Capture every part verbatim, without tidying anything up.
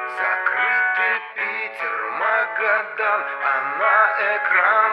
Закрытый Питер, Магадан, а на экран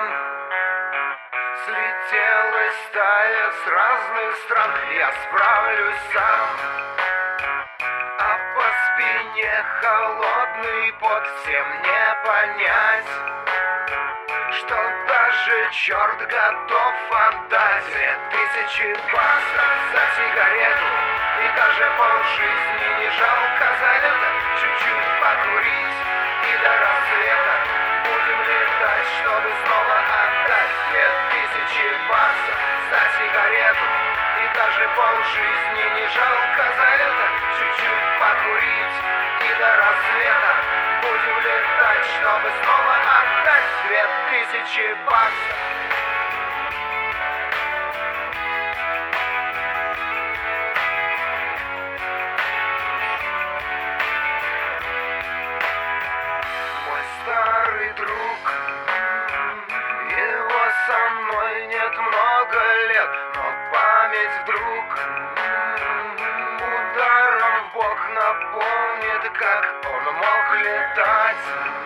слетелась стая с разных стран. Я справлюсь сам, а по спине холодный пот. Всем не понять, что даже черт готов отдать две тысячи баксов за сигарету. И даже полжизни не жалко за это. Чуть-чуть покурить и до рассвета будем летать, чтобы снова отдать две тысячи баксов за сигарету. И даже полжизни не жалко за это. Чуть-чуть покурить и до рассвета будем летать, чтобы снова отдать две тысячи баксов. Старый друг, его со мной нет много лет, но память вдруг ударом в бок напомнит, как он мог летать.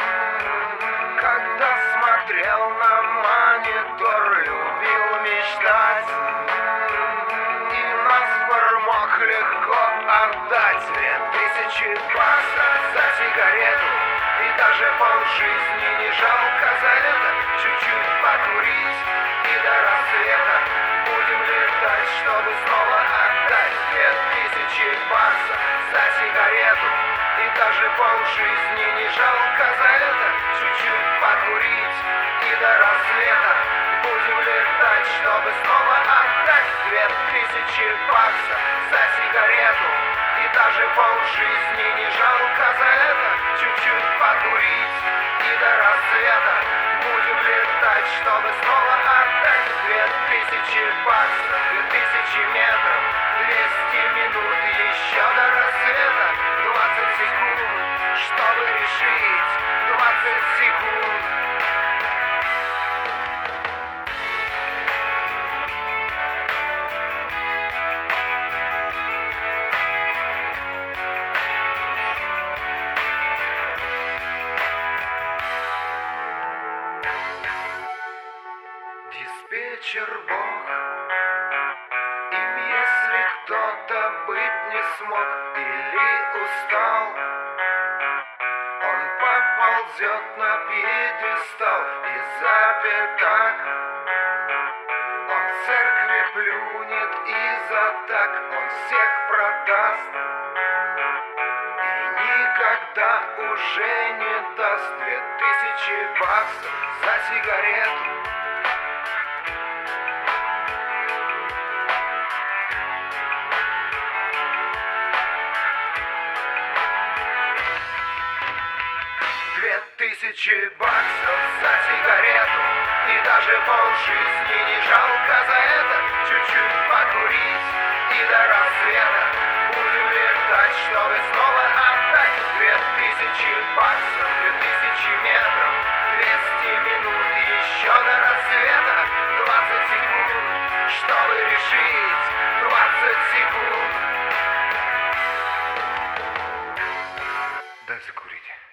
Когда смотрел на монитор, любил мечтать, и наспор мог легко отдать две тысячи баксов за сигарету. И даже полжизни не жалко за это. Чуть-чуть покурить и до рассвета будем летать, чтобы снова отдать две тысячи баксов за сигарету. И даже полжизни не жалко за это. Чуть-чуть покурить и до рассвета будем летать, чтобы снова отдать две тысячи баксов за сигарету. И даже полжизни не жалко за это. Чуть-чуть покурить и до рассвета будем летать, чтобы снова отдать две тысячи баксов. Две тысячи метров, двести минут, еще до рассвета. Двадцать секунд, чтобы решить. Двадцать секунд. Диспетчер Бог, им если кто-то быть не смог или устал, он поползет на пьедестал и запятак. Он в церкви плюнет и за так он всех продаст. И никогда уже не даст две тысячи баксов за сигарету. Две тысячи баксов за сигарету. И даже полжизни не жалко за это. Чуть-чуть покурить и до рассвета будем летать, чтобы снова отдать две тысячи баксов. Две тысячи метров, двести минут, еще до рассвета. Двадцать секунд, чтобы решить. Двадцать секунд. Дай закурить.